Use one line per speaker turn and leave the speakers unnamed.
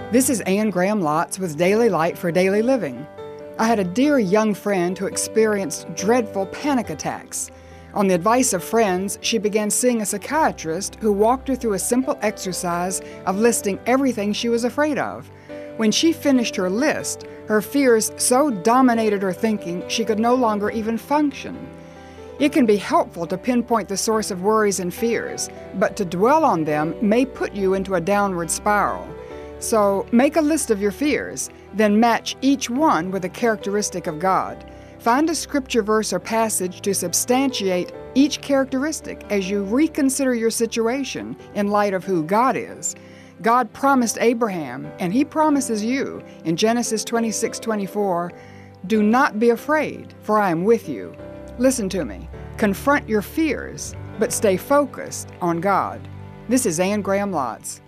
This is Anne Graham Lotz with Daily Light for Daily Living. I had a dear young friend who experienced dreadful panic attacks. On the advice of friends, she began seeing a psychiatrist who walked her through a simple exercise of listing everything she was afraid of. When she finished her list, her fears so dominated her thinking she could no longer even function. It can be helpful to pinpoint the source of worries and fears, but to dwell on them may put you into a downward spiral. So make a list of your fears, then match each one with a characteristic of God. Find a scripture verse or passage to substantiate each characteristic as you reconsider your situation in light of who God is. God promised Abraham, and He promises you in Genesis 26:24, "Do not be afraid, for I am with you." Listen to me. Confront your fears, but stay focused on God. This is Anne Graham Lotz.